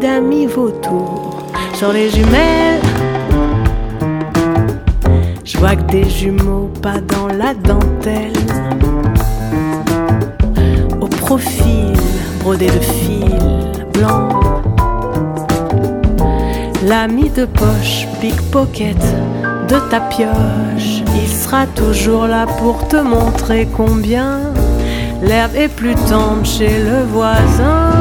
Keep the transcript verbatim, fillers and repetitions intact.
a mis vautour sur les jumelles. Je vois que des jumeaux pas dans la dentelle. Au profil brodé de fil blanc, l'ami de poche, pickpocket de ta pioche, il sera toujours là pour te montrer combien l'herbe est plus tendre chez le voisin.